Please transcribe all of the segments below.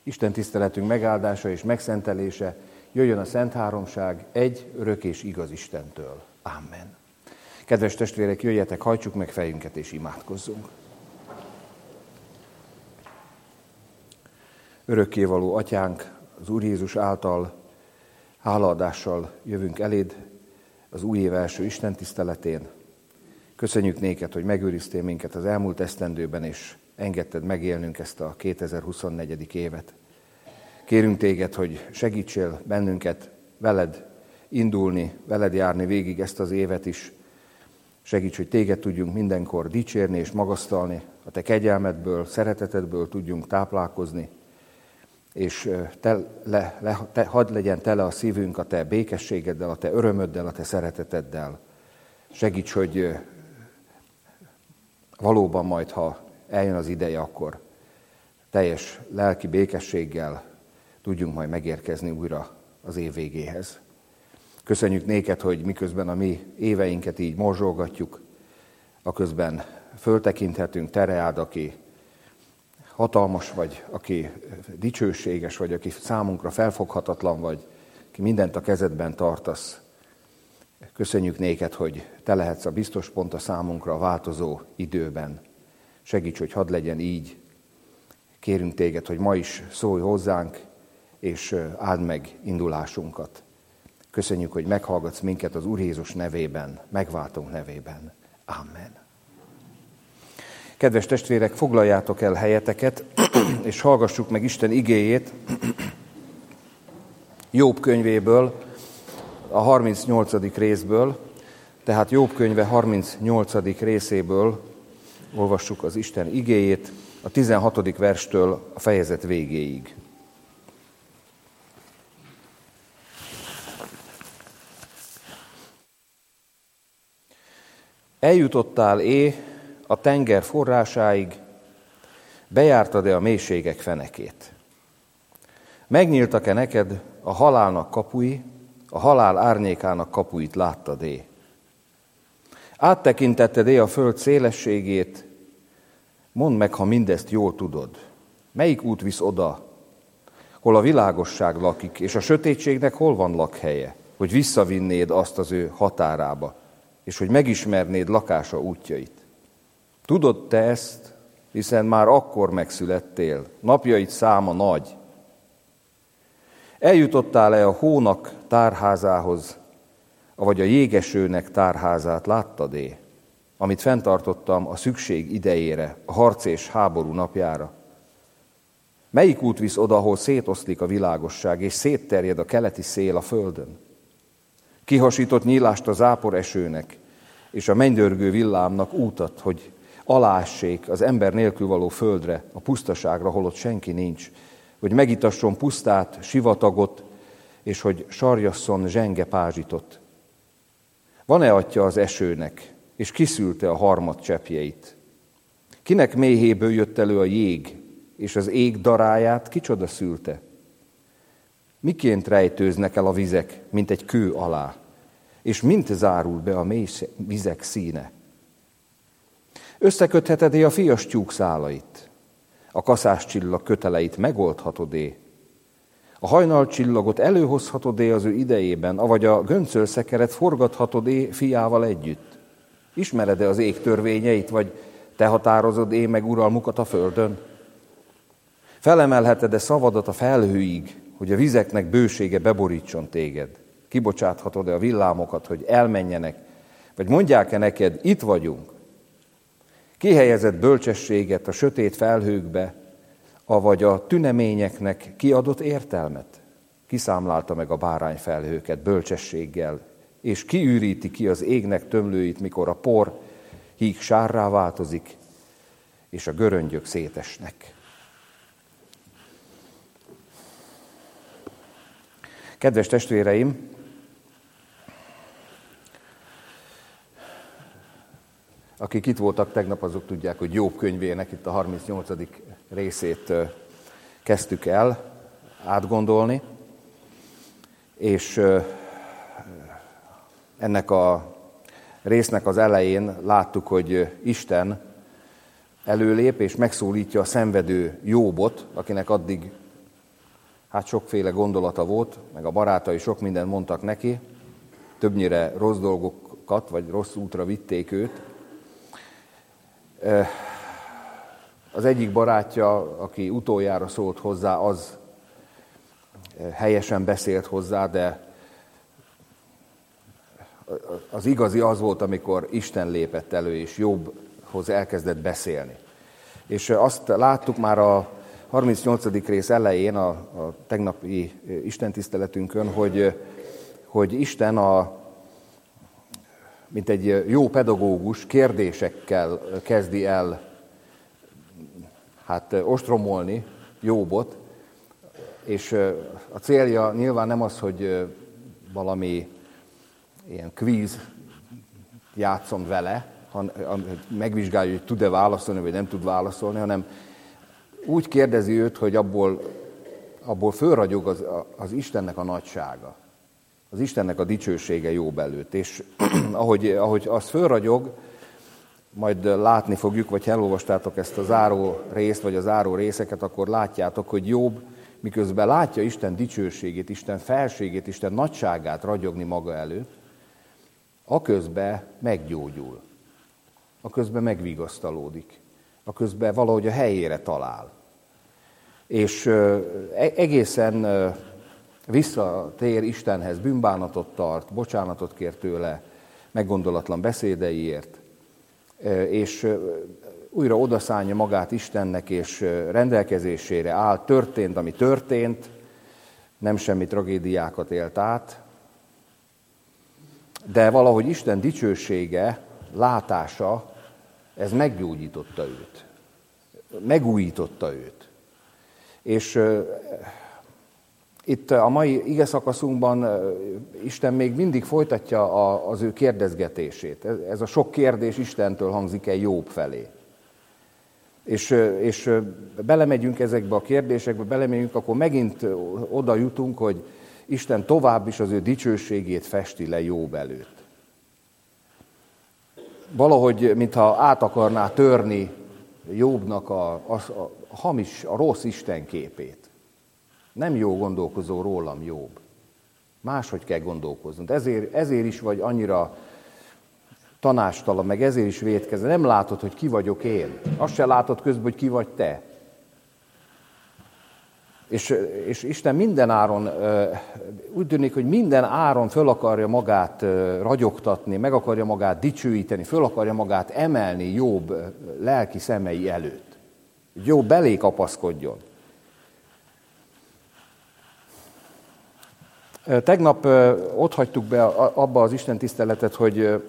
Isten tiszteletünk megáldása és megszentelése jöjjön a Szent Háromság egy örök és igaz Istentől. Amen. Kedves testvérek, jöjjetek, hajtsuk meg fejünket és imádkozzunk. Örökkévaló Atyánk, az Úr Jézus által hálaadással jövünk eléd az új év első Isten tiszteletén. Köszönjük néked, hogy megőriztél minket az elmúlt esztendőben, és engedted megélnünk ezt a 2024. évet. Kérünk téged, hogy segítsél bennünket veled indulni, veled járni végig ezt az évet is. Segíts, hogy téged tudjunk mindenkor dicsérni és magasztalni, a te kegyelmedből, szeretetedből tudjunk táplálkozni, és hadd legyen tele a szívünk a te békességeddel, a te örömöddel, a te szereteteddel. Segíts, hogy valóban majd, ha eljön az ideje, akkor teljes lelki békességgel tudjunk majd megérkezni újra az év végéhez. Köszönjük néked, hogy miközben a mi éveinket így morzsolgatjuk, aközben föltekinthetünk te reád, aki hatalmas vagy, aki dicsőséges vagy, aki számunkra felfoghatatlan vagy, aki mindent a kezedben tartasz. Köszönjük néked, hogy te lehetsz a biztos pont a számunkra a változó időben. Segíts, hogy hadd legyen így. Kérünk téged, hogy ma is szólj hozzánk, és áld meg indulásunkat. Köszönjük, hogy meghallgatsz minket az Úr Jézus nevében, megváltunk nevében. Amen. Kedves testvérek, foglaljátok el helyeteket, és hallgassuk meg Isten igéjét Jobb könyvéből, a 38. részből, tehát Jobb könyve 38. részéből olvassuk az Isten igéjét, a 16. verstől a fejezet végéig. Eljutottál-é a tenger forrásáig, bejártad-e a mélységek fenekét? Megnyíltak-e neked a halálnak kapui, a halál árnyékának kapuit láttad-é? Áttekintetted-é a föld szélességét? Mondd meg, ha mindezt jól tudod. Melyik út visz oda, hol a világosság lakik, és a sötétségnek hol van lakhelye, hogy visszavinnéd azt az ő határába, és hogy megismernéd lakása útjait? Tudod te ezt, hiszen már akkor megszülettél, napjaid száma nagy. Eljutottál-e a hónak tárházához, avagy a jégesőnek tárházát láttad-é, amit fenntartottam a szükség idejére, a harc és háború napjára? Melyik út visz oda, ahol szétoszlik a világosság, és szétterjed a keleti szél a földön? Kihasított nyílást a zápor esőnek, és a mennydörgő villámnak útat, hogy alássék az ember nélkül való földre, a pusztaságra, holott senki nincs, hogy megitasson pusztát, sivatagot, és hogy sarjasszon zsenge pázsitot. Van-e atya az esőnek, és kiszülte a harmad cseppjeit? Kinek méhéből jött elő a jég, és az ég daráját kicsoda szülte? Miként rejtőznek el a vizek, mint egy kő alá, és mint zárul be a mély vizek színe? Összekötheted-é a fias tyúk szálait? A kaszás csillag köteleit megoldhatod-é? A hajnalcsillagot előhozhatod-é az ő idejében, avagy a göncölszekeret forgathatod-é fiával együtt? Ismered-e az ég törvényeit, vagy te határozod-é meg uralmukat a földön? Felemelheted-e szavadat a felhőig, hogy a vizeknek bősége beborítson téged? Kibocsáthatod-e a villámokat, hogy elmenjenek? Vagy mondják-e neked, itt vagyunk? Kihelyezett bölcsességet a sötét felhőkbe, avagy a tüneményeknek kiadott értelmet? Kiszámlálta meg a bárányfelhőket bölcsességgel, és kiüríti ki az égnek tömlőit, mikor a por híg sárrá változik, és a göröngyök szétesnek. Kedves testvéreim, akik itt voltak tegnap, azok tudják, hogy Jobb könyvének itt a 38. részét kezdtük el átgondolni, és ennek a résznek az elején láttuk, hogy Isten előlép és megszólítja a szenvedő Jóbot, akinek addig Hát sokféle gondolata volt, meg a barátai sok mindent mondtak neki, többnyire rossz dolgokat, vagy rossz útra vitték őt. Az egyik barátja, aki utoljára szólt hozzá, az helyesen beszélt hozzá, de az igazi az volt, amikor Isten lépett elő, és Jobbhoz elkezdett beszélni. És azt láttuk már a 38. rész elején, a tegnapi istentiszteletünkön, hogy Isten mint egy jó pedagógus kérdésekkel kezdi el ostromolni Jobbot, és a célja nyilván nem az, hogy valami ilyen kvíz játszom vele, megvizsgálja, hogy tud-e válaszolni, vagy nem tud válaszolni, hanem úgy kérdezi őt, hogy abból fölragyog az Istennek a nagysága, az Istennek a dicsősége Jobb előtt. És ahogy az fölragyog, majd látni fogjuk, vagy ha elolvastátok ezt a záró részt, vagy a záró részeket, akkor látjátok, hogy Jobb, miközben látja Isten dicsőségét, Isten felségét, Isten nagyságát ragyogni maga előtt, aközben meggyógyul, aközben megvigasztalódik, aközben valahogy a helyére talál. És egészen visszatér Istenhez, bűnbánatot tart, bocsánatot kér tőle meggondolatlan beszédeiért, és újra odaszánja magát Istennek, és rendelkezésére áll. Történt, ami történt, nem semmi tragédiákat élt át, de valahogy Isten dicsősége, látása, ez meggyógyította őt, megújította őt. És itt a mai ige szakaszunkban Isten még mindig folytatja az ő kérdezgetését. Ez a sok kérdés Istentől hangzik el Jobb felé. És belemegyünk ezekbe a kérdésekbe, belemegyünk, akkor megint oda jutunk, hogy Isten tovább is az ő dicsőségét festi le Jobb előtt. Valahogy, mintha át akarná törni Jobbnak a hamis, a rossz Isten képét. Nem jó gondolkozó rólam, Jobb. Máshogy kell gondolkoznod. Ezért is vagy annyira tanástalan, meg ezért is vétkezel. Nem látod, hogy ki vagyok én. Azt se látod közben, hogy ki vagy te. És Isten minden áron, úgy tűnik, hogy minden áron föl akarja magát ragyogtatni, meg akarja magát dicsőíteni, föl akarja magát emelni Jobb lelki szemei előtt. Hogy Jobb belé kapaszkodjon. Tegnap ott hagytuk be abba az Isten tiszteletet, hogy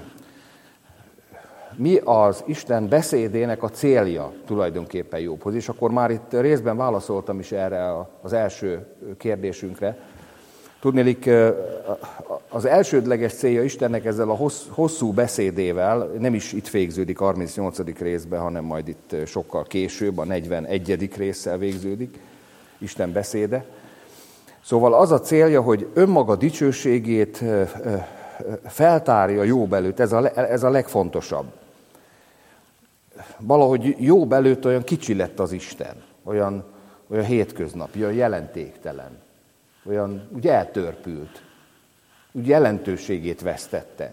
mi az Isten beszédének a célja tulajdonképpen Jobbhoz. És akkor már itt részben válaszoltam is erre az első kérdésünkre. Tudniillik, az elsődleges célja Istennek ezzel a hosszú beszédével nem is itt végződik 38. részben, hanem majd itt sokkal később, a 41. résszel végződik Isten beszéde. Szóval az a célja, hogy önmaga dicsőségét feltárja Jobb előtt, ez a legfontosabb. Valahogy Jobb előtt olyan kicsi lett az Isten, olyan hétköznapi, olyan jelentéktelen, olyan úgy eltörpült, úgy jelentőségét vesztette.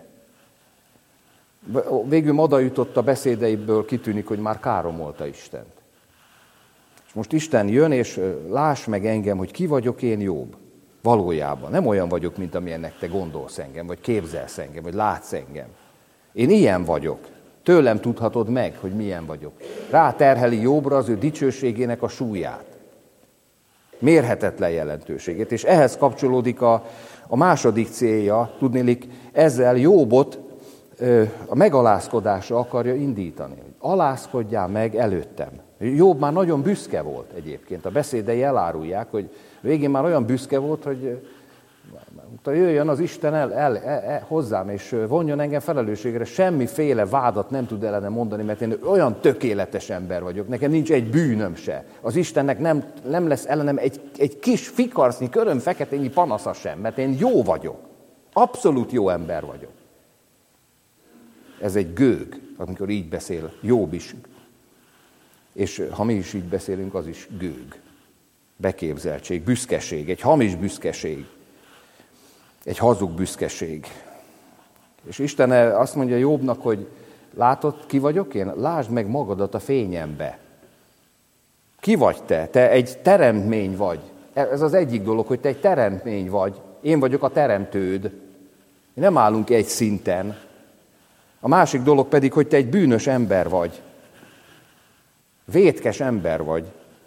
Végül oda jutott a beszédeiből, kitűnik, hogy már káromolta Istent. És most Isten jön, és láss meg engem, hogy ki vagyok én, Jobb. Valójában nem olyan vagyok, mint amilyennek te gondolsz engem, vagy képzelsz engem, vagy látsz engem. Én ilyen vagyok. Tőlem tudhatod meg, hogy milyen vagyok. Ráterheli Jobbra az ő dicsőségének a súlyát. Mérhetetlen jelentőségét. És ehhez kapcsolódik a második célja, tudniillik, ezzel Jobbot a megalázkodásra akarja indítani. Alázkodjál meg előttem. Jobb már nagyon büszke volt egyébként. A beszédei elárulják, hogy végén már olyan büszke volt, hogy jöjjön az Isten hozzám, és vonjon engem felelősségre. Semmiféle vádat nem tud ellene mondani, mert én olyan tökéletes ember vagyok. Nekem nincs egy bűnöm se. Az Istennek nem lesz ellenem egy kis fikarsznyi, körömfeketényi panasza sem, mert én jó vagyok. Abszolút jó ember vagyok. Ez egy gőg, amikor így beszél Jobb is. És ha mi is így beszélünk, az is gőg. beképzeltség, büszkeség, egy hamis büszkeség, egy hazug büszkeség. És Isten azt mondja Jobbnak, hogy látod, ki vagyok én? Lásd meg magadat a fényembe. Ki vagy te? Te egy teremtmény vagy. Ez az egyik dolog, hogy te egy teremtmény vagy. Én vagyok a teremtőd. Nem állunk egy szinten. A másik dolog pedig, hogy te egy bűnös ember vagy. Vétkes ember vagy.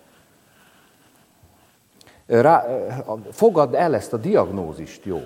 Fogadd el ezt a diagnózist, Jobb.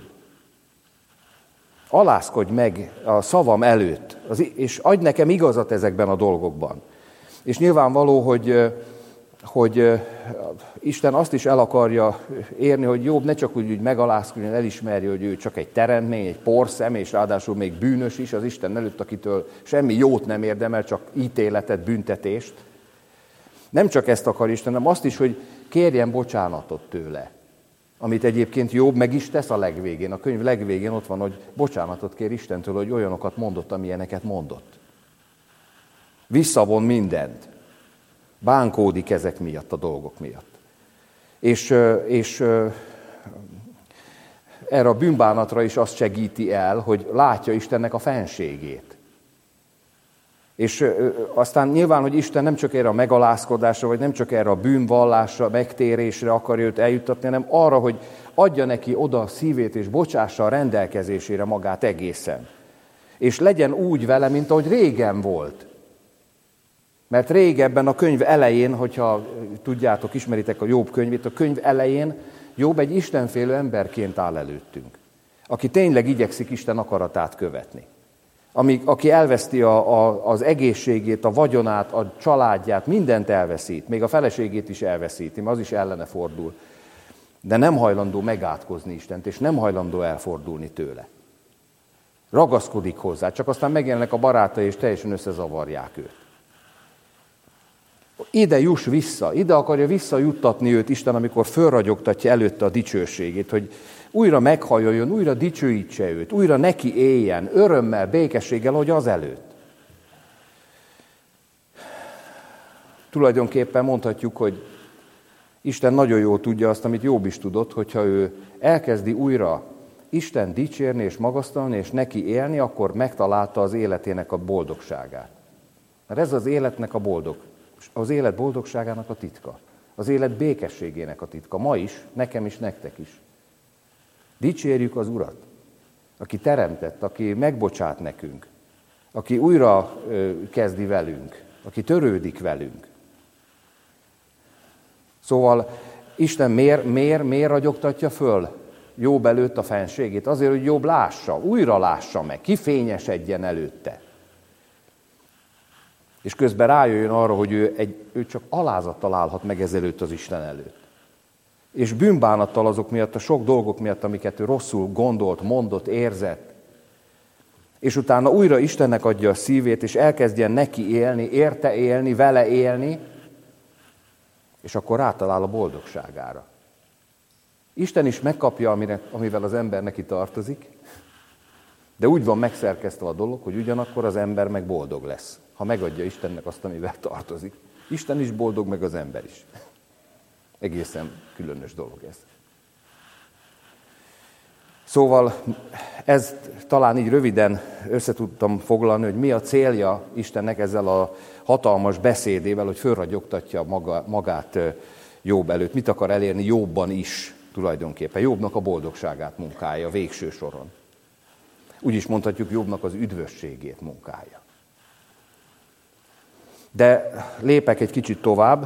Alázkodj meg a szavam előtt, és adj nekem igazat ezekben a dolgokban. És nyilvánvaló, hogy Isten azt is el akarja érni, hogy Jobb ne csak úgy megalázkodjon, elismerje, hogy ő csak egy teremtmény, egy porszem, és ráadásul még bűnös is az Isten előtt, akitől semmi jót nem érdemel, csak ítéletet, büntetést. Nem csak ezt akar Isten, hanem azt is, hogy kérjen bocsánatot tőle. Amit egyébként Jobb meg is tesz a legvégén. A könyv legvégén ott van, hogy bocsánatot kér Istentől, hogy olyanokat mondott, amilyeneket mondott. Visszavon mindent. Bánkódik ezek miatt, a dolgok miatt. És erre a bűnbánatra is azt segíti el, hogy látja Istennek a fenségét. És aztán nyilván, hogy Isten nem csak erre a megalázkodásra, vagy nem csak erre a bűnvallásra, megtérésre akarja őt eljuttatni, hanem arra, hogy adja neki oda a szívét, és bocsássa a rendelkezésére magát egészen. És legyen úgy vele, mint ahogy régen volt. Mert régebben a könyv elején, hogyha tudjátok, ismeritek a Jobb könyvét, a könyv elején Jobb egy istenfélő emberként áll előttünk, aki tényleg igyekszik Isten akaratát követni. Aki elveszti az egészségét, a vagyonát, a családját, mindent elveszít, még a feleségét is elveszíti, mert az is ellene fordul. De nem hajlandó megátkozni Istent, és nem hajlandó elfordulni tőle. Ragaszkodik hozzá, csak aztán megjelennek a barátai, és teljesen összezavarják őt. Ide juss vissza, ide akarja visszajuttatni őt Isten, amikor fölragyogtatja előtte a dicsőségét, hogy újra meghajoljon, újra dicsőítse őt, újra neki éljen, örömmel, békességgel, hogy az előtt. Tulajdonképpen mondhatjuk, hogy Isten nagyon jól tudja azt, amit Jobb is tudott, hogyha ő elkezdi újra Isten dicsérni és magasztalni, és neki élni, akkor megtalálta az életének a boldogságát. Mert ez az életnek az élet boldogságának a titka. Az élet békességének a titka. Ma is, nekem is, nektek is. Dicsérjük az Urat, aki teremtett, aki megbocsát nekünk, aki újra kezdi velünk, aki törődik velünk. Szóval Isten miért ragyogtatja föl Jobb előtt a fenségét? Azért, hogy Jobb lássa, újra lássa meg, kifényesedjen előtte. És közben rájöjjön arra, hogy ő csak alázattal állhat meg ezelőtt az Isten előtt. És bűnbánattal azok miatt, a sok dolgok miatt, amiket ő rosszul gondolt, mondott, érzett. És utána újra Istennek adja a szívét, és elkezdjen neki élni, érte élni, vele élni, és akkor rátalál a boldogságára. Isten is megkapja, amivel az ember neki tartozik, de úgy van megszerkesztve a dolog, hogy ugyanakkor az ember meg boldog lesz, ha megadja Istennek azt, amivel tartozik. Isten is boldog, meg az ember is. Egészen különös dolog ez. Szóval ezt talán így röviden összetudtam foglalni, hogy mi a célja Istennek ezzel a hatalmas beszédével, hogy fölragyogtatja magát Jobb előtt. Mit akar elérni Jobbban is tulajdonképpen? Jobbnak a boldogságát munkálja végső soron. Úgy is mondhatjuk, Jobbnak az üdvösségét munkálja. De lépek egy kicsit tovább,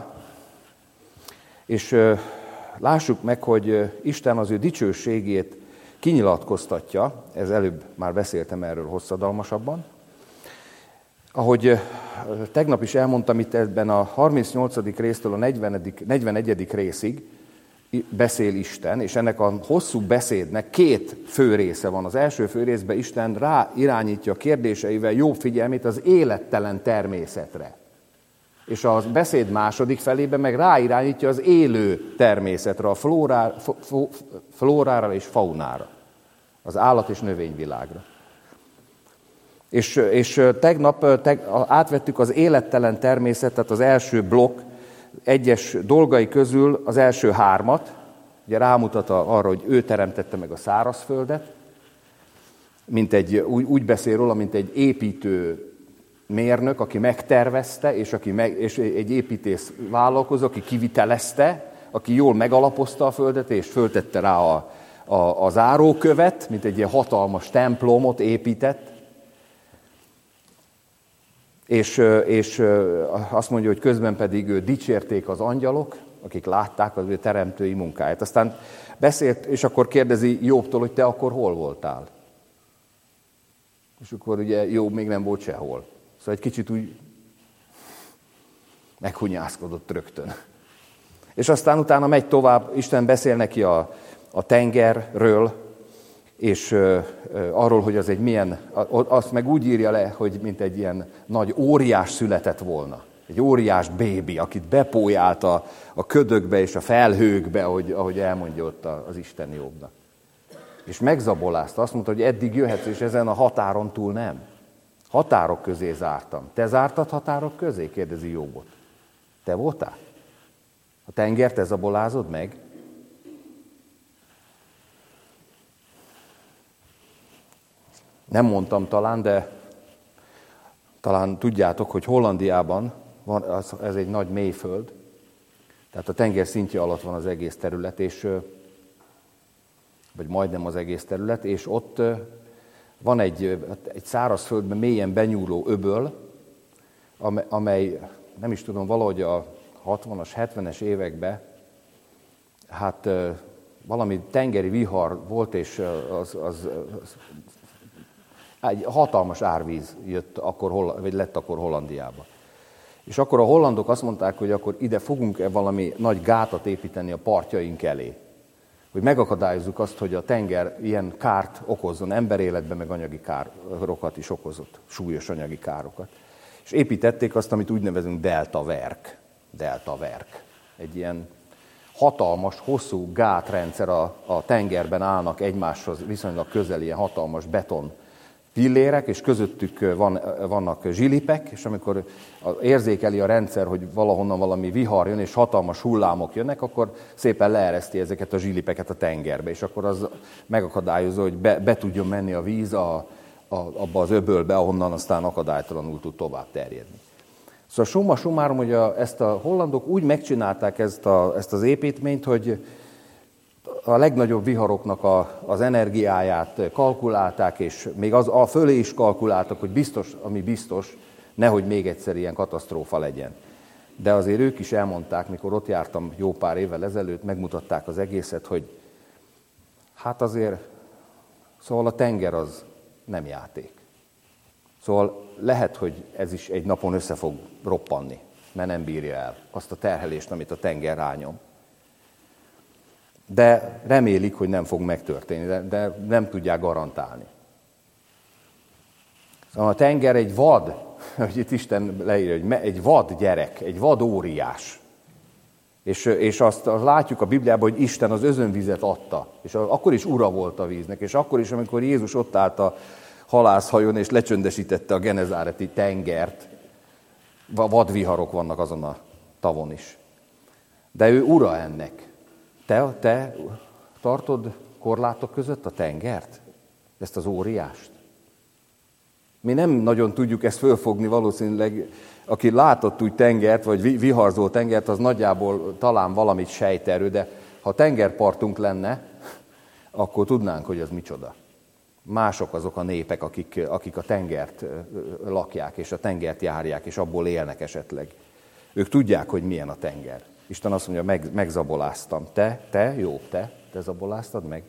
és lássuk meg, hogy Isten az ő dicsőségét kinyilatkoztatja, ez előbb már beszéltem erről hosszadalmasabban. Ahogy tegnap is elmondtam, itt ebben a 38. résztől a 41. részig beszél Isten, és ennek a hosszú beszédnek két fő része van. Az első fő részben Isten ráirányítja a kérdéseivel Jobb figyelmét az élettelen természetre. És a beszéd második felében meg ráirányítja az élő természetre, a flórára és faunára, az állat- és növényvilágra. És tegnap átvettük az élettelen természetet, az első blokk egyes dolgai közül az első 3, ugye rámutat arra, hogy ő teremtette meg a szárazföldet, úgy beszél róla, mint egy építő mérnök, aki megtervezte, és egy építész vállalkozó, aki kivitelezte, aki jól megalapozta a földet, és föltette rá a zárókövet, mint egy ilyen hatalmas templomot épített. És azt mondja, hogy közben pedig dicsérték az angyalok, akik látták az ő teremtői munkáját. Aztán beszélt, és akkor kérdezi Jobbtól, hogy te akkor hol voltál? És akkor ugye Jobb még nem volt sehol. Szóval egy kicsit úgy meghunyászkodott rögtön. És aztán utána megy tovább, Isten beszél neki a tengerről, és arról, hogy az egy milyen, azt meg úgy írja le, hogy mint egy ilyen nagy óriás született volna. Egy óriás bébi, akit bepójált a ködökbe és a felhőkbe, ahogy elmondja ott az Isten Jobbnak. És megzabolázta, azt mondta, hogy eddig jöhetsz, és ezen a határon túl nem. Határok közé zártam. Te zártad határok közé? Kérdezi Jobbot. Te voltál? A tengert te zabolázod meg? Nem mondtam talán, de talán tudjátok, hogy Hollandiában van, ez egy nagy mélyföld, tehát a tenger szintje alatt van az egész terület, vagy majdnem az egész terület, és ott van egy szárazföldben mélyen benyúló öböl, amely, nem is tudom, valahogy a 60-as, 70-es években, hát valami tengeri vihar volt, és egy hatalmas árvíz lett akkor Hollandiába. És akkor a hollandok azt mondták, hogy akkor ide fogunk valami nagy gátat építeni a partjaink elé. Hogy megakadályozzuk azt, hogy a tenger ilyen kárt okozzon, emberéletben meg anyagi károkat is okozott, súlyos anyagi károkat. És építették azt, amit úgy nevezünk deltaverk. Egy ilyen hatalmas, hosszú gátrendszer a tengerben állnak egymáshoz viszonylag közel ilyen hatalmas beton pillérek, és közöttük vannak zsilipek, és amikor érzékeli a rendszer, hogy valahonnan valami vihar jön, és hatalmas hullámok jönnek, akkor szépen leereszti ezeket a zsilipeket a tengerbe, és akkor az megakadályozza, hogy be tudjon menni a víz abba az öbölbe, ahonnan aztán akadálytalanul tud tovább terjedni. Szóval summa summarum, hogy ezt a hollandok úgy megcsinálták ezt az építményt, hogy a legnagyobb viharoknak az energiáját kalkulálták, és még a fölé is kalkuláltak, hogy biztos, ami biztos, nehogy még egyszer ilyen katasztrófa legyen. De azért ők is elmondták, mikor ott jártam jó pár évvel ezelőtt, megmutatták az egészet, hogy hát azért, szóval a tenger az nem játék. Szóval lehet, hogy ez is egy napon össze fog roppanni, mert nem bírja el azt a terhelést, amit a tenger rányom. De remélik, hogy nem fog megtörténni, de nem tudják garantálni. Szóval a tenger egy vad, hogy itt Isten leírja, hogy egy vad gyerek, egy vad óriás. És azt látjuk a Bibliában, hogy Isten az özönvizet adta, és akkor is ura volt a víznek, és akkor is, amikor Jézus ott állt a halászhajón, és lecsöndesítette a genezáreti tengert, vadviharok vannak azon a tavon is. De ő ura ennek. Te tartod korlátok között a tengert? Ezt az óriást? Mi nem nagyon tudjuk ezt fölfogni valószínűleg. Aki látott úgy tengert, vagy viharzó tengert, az nagyjából talán valamit sejt erről, de ha tengerpartunk lenne, akkor tudnánk, hogy ez micsoda. Mások azok a népek, akik a tengert lakják, és a tengert járják, és abból élnek esetleg. Ők tudják, hogy milyen a tenger. Isten azt mondja, megzaboláztam. Te zaboláztad meg?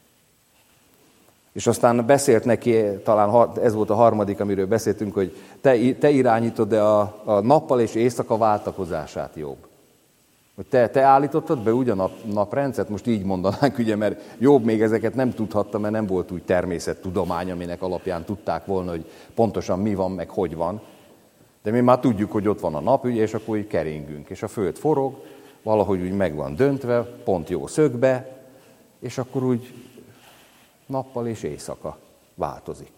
És aztán beszélt neki, talán ez volt a harmadik, amiről beszéltünk, hogy te irányítod a nappal és éjszaka váltakozását, Jobb. Hogy te állítottad be úgy a naprendszert, most így mondanánk, ugye, mert Jobb még ezeket nem tudhatta, mert nem volt úgy természettudomány, aminek alapján tudták volna, hogy pontosan mi van, meg hogy van. De mi már tudjuk, hogy ott van a nap, ugye, és akkor úgy keringünk, és a föld forog, valahogy úgy meg van döntve, pont jó szögbe, és akkor úgy nappal és éjszaka változik.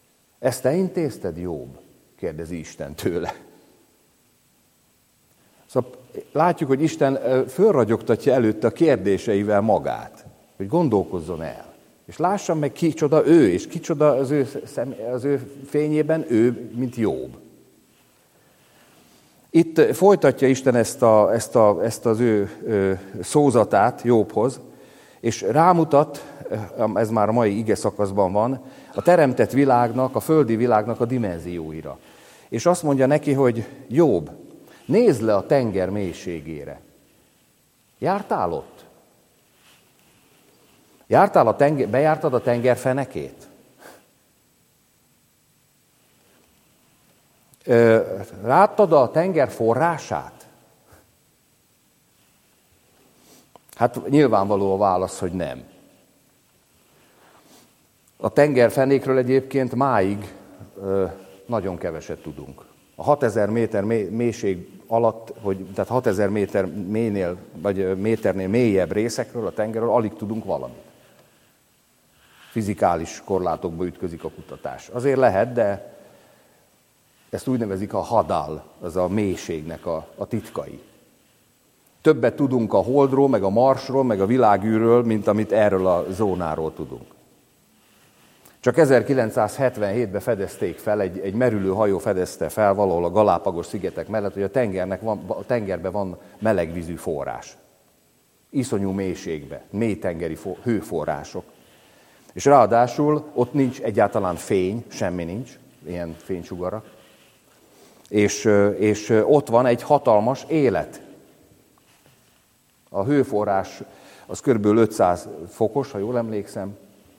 Ezt te intézted, Jobb? Kérdezi Isten tőle. Szóval látjuk, hogy Isten fölragyogtatja előtte a kérdéseivel magát, hogy gondolkozzon el. És lássam meg, kicsoda ő, és kicsoda az ő fényében ő, mint Jobb. Itt folytatja Isten ezt az ő szózatát Jobbhoz, és rámutat, ez már a mai ige szakaszban van, a teremtett világnak, a földi világnak a dimenzióira. És azt mondja neki, hogy Jobb, nézd le a tenger mélységére. Jártál ott? Bejártad a tenger fenekét? Láttad a tenger forrását? Hát nyilvánvaló a válasz, hogy nem. A tengerfenékről egyébként máig nagyon keveset tudunk. A 6000 méter mélység alatt, tehát 6000 méter mélynél, vagy méternél mélyebb részekről, a tengerről alig tudunk valamit. Fizikális korlátokba ütközik a kutatás. Azért lehet, de ezt úgy nevezik a hadal, az a mélységnek a titkai. Többet tudunk a Holdról, meg a Marsról, meg a világűről, mint amit erről a zónáról tudunk. Csak 1977-ben fedezték fel, egy merülő hajó fedezte fel valahol a Galápagos-szigetek mellett, hogy a tengerben van melegvízű forrás. Iszonyú mélységben, mélytengeri hőforrások. És ráadásul ott nincs egyáltalán fény, semmi nincs, ilyen fénysugarak. És ott van egy hatalmas élet. A hőforrás az kb. 500 fokos, ha jól emlékszem.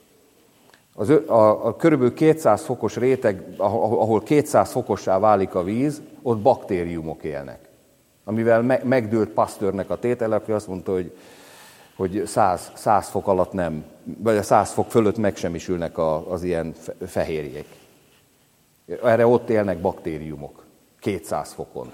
A kb. 200 fokos réteg, ahol 200 fokossá válik a víz, ott baktériumok élnek. Amivel megdőlt Pasteurnek a tétele, aki azt mondta, hogy 100 fok alatt nem, vagy a 100 fok fölött megsemmisülnek az ilyen fehérjék. Erre ott élnek baktériumok, 200 fokon.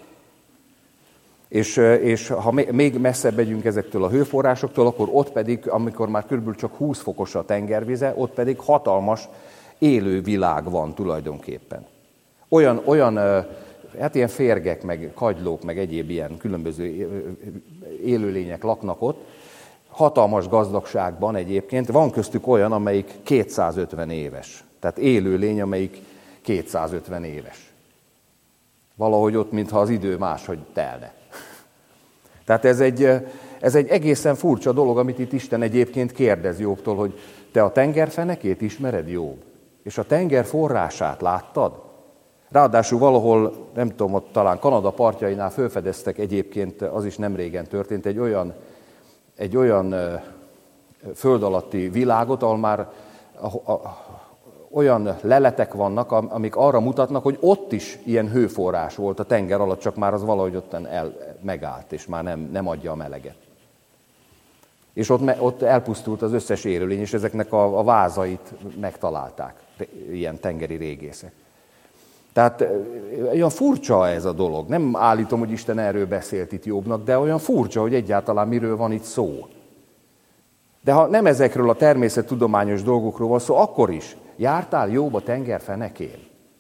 És ha még messzebb megyünk ezektől a hőforrásoktól, akkor ott pedig, amikor már körülbelül csak 20 fokos a tengervize, ott pedig hatalmas élő világ van tulajdonképpen. Olyan hát ilyen férgek, meg kagylók, meg egyéb ilyen különböző élőlények laknak ott, hatalmas gazdagságban egyébként. Van köztük olyan, amelyik 250 éves. Tehát élőlény, amelyik 250 éves. Valahogy ott, mintha az idő máshogy telne. Tehát ez egy egészen furcsa dolog, amit itt Isten egyébként kérdez Jobbtól, hogy te a tengerfenekét ismered, Jobb? És a tenger forrását láttad? Ráadásul valahol, nem tudom, ott talán Kanada partjainál felfedeztek egyébként, az is nem régen történt, egy olyan föld alatti világot, ahol már olyan leletek vannak, amik arra mutatnak, hogy ott is ilyen hőforrás volt a tenger alatt, csak már az valahogy ott megállt, és már nem adja a meleget. És ott elpusztult az összes élőlény, és ezeknek a vázait megtalálták, ilyen tengeri régészek. Tehát olyan furcsa ez a dolog. Nem állítom, hogy Isten erről beszélt itt Jobbnak, de olyan furcsa, hogy egyáltalán miről van itt szó. De ha nem ezekről a természettudományos dolgokról van szó, akkor is jártál Jobb a tenger fenekén?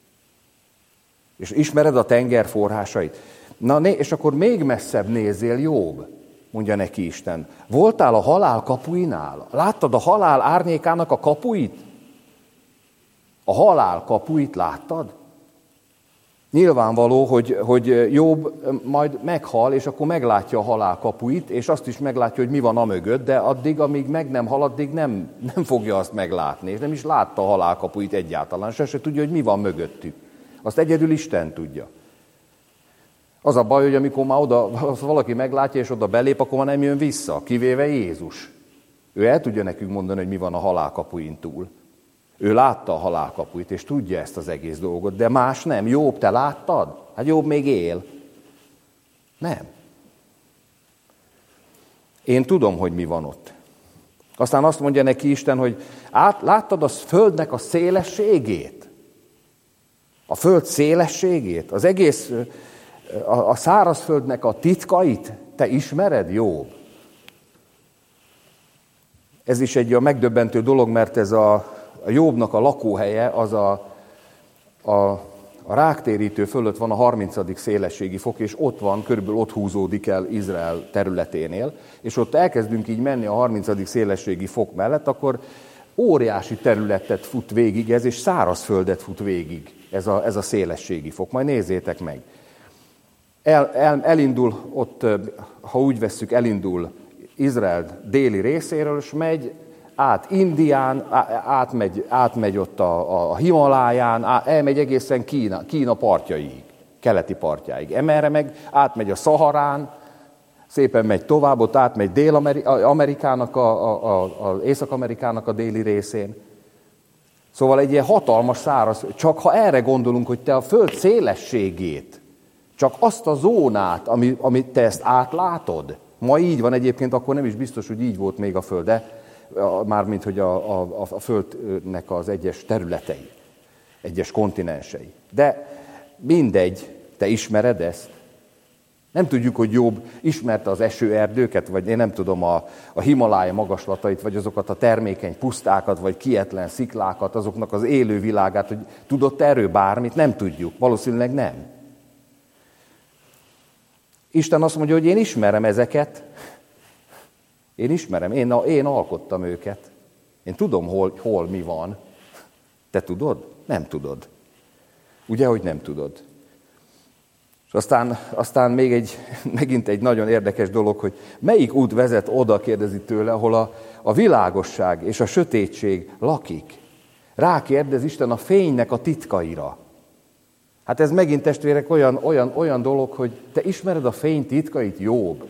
És ismered a tenger forrásait? És akkor még messzebb nézzél, Jobb, mondja neki Isten. Voltál a halál kapuinál? Láttad a halál árnyékának a kapuit? A halál kapuit láttad? Nyilvánvaló, hogy Jobb majd meghal, és akkor meglátja a halál kapuit, és azt is meglátja, hogy mi van amögött, de addig, amíg meg nem hal, addig nem fogja azt meglátni, és nem is látta a halál kapuit egyáltalán, se tudja, hogy mi van mögöttük. Azt egyedül Isten tudja. Az a baj, hogy amikor már oda valaki meglátja, és oda belép, akkor már nem jön vissza, kivéve Jézus. Ő el tudja nekünk mondani, hogy mi van a halál kapuin túl. Ő látta a halálkapuit, és tudja ezt az egész dolgot, de más nem. Jobb, te láttad? Hát Jobb még él. Nem. Én tudom, hogy mi van ott. Aztán azt mondja neki Isten, hogy láttad a földnek a szélességét? A föld szélességét? Az egész, a szárazföldnek a titkait? Te ismered, Jobb? Ez is egy megdöbbentő dolog, mert ez a Jobbnak a lakóhelye az a A ráktérítő fölött van a 30. szélességi fok, és ott van, körülbelül ott húzódik el Izrael területénél, és ott elkezdünk így menni a 30. szélességi fok mellett, akkor óriási területet fut végig ez, és szárazföldet fut végig ez a szélességi fok. Majd nézzétek meg. Elindul ott, ha úgy vesszük, elindul Izrael déli részéről, és megy át Indián, átmegy ott a Himaláján, elmegy egészen Kína partjaiig, keleti partjáig. Emerre meg átmegy a Szaharán, szépen megy tovább, ott átmegy Dél-Amerikának, az Észak-Amerikának a déli részén. Szóval egy ilyen hatalmas száraz, csak ha erre gondolunk, hogy te a föld szélességét, csak azt a zónát, amit te ezt átlátod, ma így van egyébként, akkor nem is biztos, hogy így volt még a föld, de mármint, hogy a földnek az egyes területei, egyes kontinensei. De mindegy, te ismered ezt? Nem tudjuk, hogy Jobb ismerte az esőerdőket, vagy én nem tudom, a Himalája magaslatait, vagy azokat a termékeny pusztákat, vagy kietlen sziklákat, azoknak az élő világát, hogy tudott erről bármit? Nem tudjuk, valószínűleg nem. Isten azt mondja, hogy én ismerem ezeket, én ismerem, én alkottam őket. Én tudom, hol mi van. Te tudod? Nem tudod. Ugye, hogy nem tudod. És aztán megint egy nagyon érdekes dolog, hogy melyik út vezet oda, kérdezi tőle, ahol a világosság és a sötétség lakik. Rákérdez Isten a fénynek a titkaira. Hát ez megint, testvérek, olyan dolog, hogy te ismered a fény titkait, Jobb.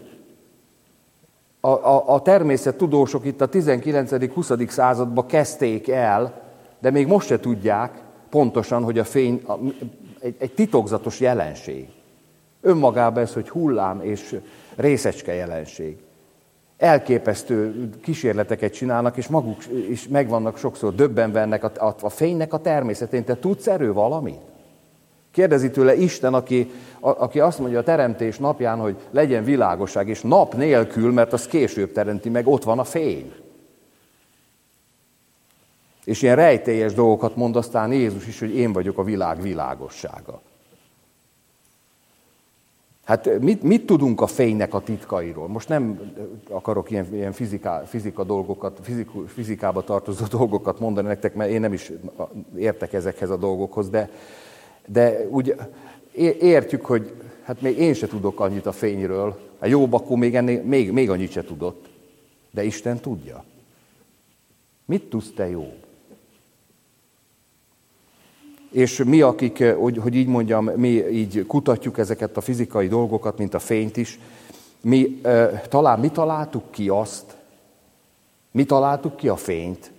A természettudósok itt a 19.-20. században kezdték el, de még most se tudják pontosan, hogy a fény egy titokzatos jelenség. Önmagában ez, hogy hullám és részecske jelenség. Elképesztő kísérleteket csinálnak, és maguk is meg vannak sokszor döbbenve ennek a fénynek a természetén. Te tudsz erről valamit? Kérdezi tőle Isten, aki azt mondja a teremtés napján, hogy legyen világosság, és nap nélkül, mert az később teremti meg, ott van a fény. És ilyen rejtélyes dolgokat mond aztán Jézus is, hogy én vagyok a világ világossága. Hát mit tudunk a fénynek a titkairól? Most nem akarok ilyen fizika dolgokat, fizikába tartozó dolgokat mondani nektek, mert én nem is értek ezekhez a dolgokhoz, de úgy értjük, hogy hát még én se tudok annyit a fényről. A Jobb akkor még annyit se tudott. De Isten tudja. Mit tudsz te, Jobb? És mi, akik, hogy így mondjam, mi így kutatjuk ezeket a fizikai dolgokat, mint a fényt is, mi találtuk ki azt, mi találtuk ki a fényt,